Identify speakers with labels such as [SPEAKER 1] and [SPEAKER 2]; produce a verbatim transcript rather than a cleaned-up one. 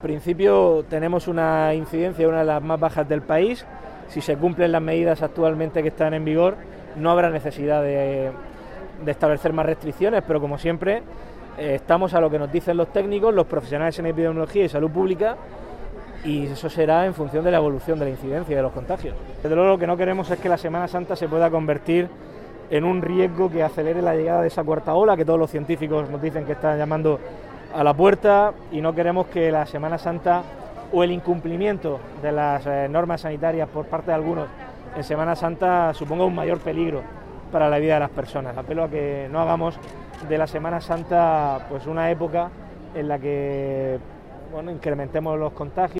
[SPEAKER 1] En principio tenemos una incidencia, una de las más bajas del país. Si se cumplen las medidas actualmente que están en vigor, no habrá necesidad de, de establecer más restricciones, pero como siempre eh, estamos a lo que nos dicen los técnicos, los profesionales en epidemiología y salud pública, y eso será en función de la evolución de la incidencia y de los contagios. Desde luego lo que no queremos es que la Semana Santa se pueda convertir en un riesgo que acelere la llegada de esa cuarta ola, que todos los científicos nos dicen que están llamando a la puerta, y no queremos que la Semana Santa o el incumplimiento de las eh, normas sanitarias por parte de algunos en Semana Santa suponga un mayor peligro para la vida de las personas. Apelo a que no hagamos de la Semana Santa pues una época en la que bueno, incrementemos los contagios.